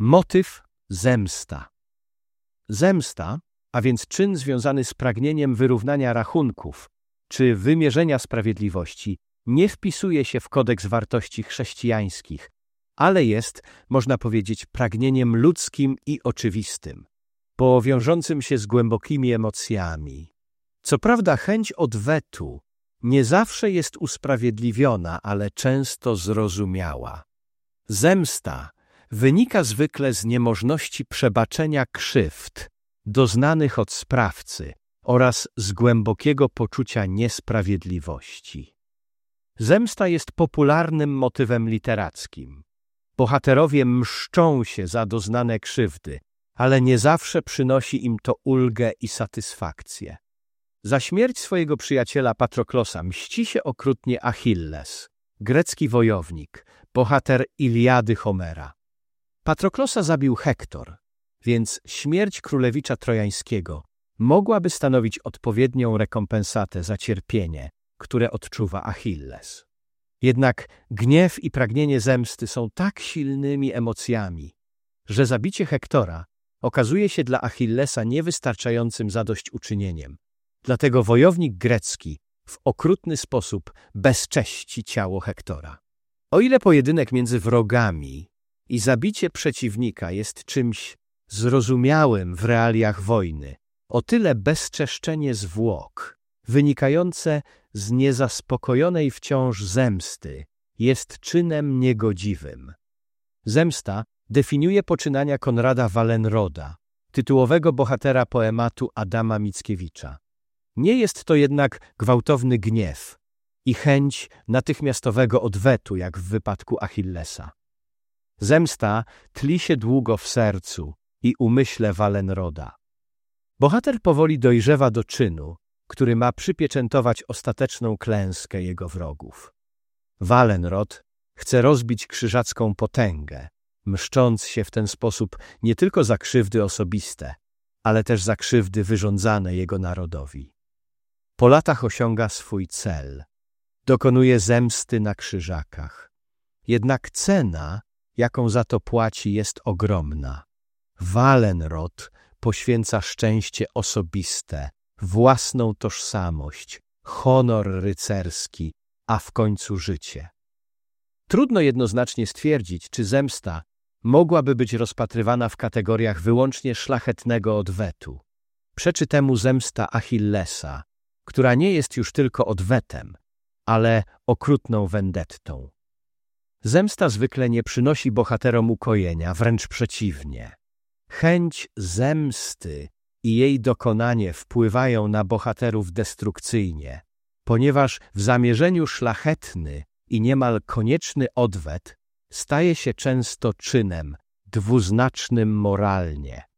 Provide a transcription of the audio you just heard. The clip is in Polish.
Motyw zemsta. Zemsta, a więc czyn związany z pragnieniem wyrównania rachunków czy wymierzenia sprawiedliwości, nie wpisuje się w kodeks wartości chrześcijańskich, ale jest, można powiedzieć, pragnieniem ludzkim i oczywistym, powiążącym się z głębokimi emocjami. Co prawda chęć odwetu nie zawsze jest usprawiedliwiona, ale często zrozumiała. Zemsta wynika zwykle z niemożności przebaczenia krzywd doznanych od sprawcy oraz z głębokiego poczucia niesprawiedliwości. Zemsta jest popularnym motywem literackim. Bohaterowie mszczą się za doznane krzywdy, ale nie zawsze przynosi im to ulgę i satysfakcję. Za śmierć swojego przyjaciela Patroklosa mści się okrutnie Achilles, grecki wojownik, bohater Iliady Homera. Patroklosa zabił Hektor, więc śmierć królewicza trojańskiego mogłaby stanowić odpowiednią rekompensatę za cierpienie, które odczuwa Achilles. Jednak gniew i pragnienie zemsty są tak silnymi emocjami, że zabicie Hektora okazuje się dla Achillesa niewystarczającym zadośćuczynieniem. Dlatego wojownik grecki w okrutny sposób bezcześci ciało Hektora. O ile pojedynek między wrogami i zabicie przeciwnika jest czymś zrozumiałym w realiach wojny, o tyle bezczeszczenie zwłok, wynikające z niezaspokojonej wciąż zemsty, jest czynem niegodziwym. Zemsta definiuje poczynania Konrada Wallenroda, tytułowego bohatera poematu Adama Mickiewicza. Nie jest to jednak gwałtowny gniew i chęć natychmiastowego odwetu, jak w wypadku Achillesa. Zemsta tli się długo w sercu i umyśle Wallenroda. Bohater powoli dojrzewa do czynu, który ma przypieczętować ostateczną klęskę jego wrogów. Wallenrod chce rozbić krzyżacką potęgę, mszcząc się w ten sposób nie tylko za krzywdy osobiste, ale też za krzywdy wyrządzane jego narodowi. Po latach osiąga swój cel. Dokonuje zemsty na krzyżakach. Jednak cena, jaką za to płaci, jest ogromna. Wallenrod poświęca szczęście osobiste, własną tożsamość, honor rycerski, a w końcu życie. Trudno jednoznacznie stwierdzić, czy zemsta mogłaby być rozpatrywana w kategoriach wyłącznie szlachetnego odwetu. Przeczy temu zemsta Achillesa, która nie jest już tylko odwetem, ale okrutną vendettą. Zemsta zwykle nie przynosi bohaterom ukojenia, wręcz przeciwnie. Chęć zemsty i jej dokonanie wpływają na bohaterów destrukcyjnie, ponieważ w zamierzeniu szlachetny i niemal konieczny odwet staje się często czynem dwuznacznym moralnie.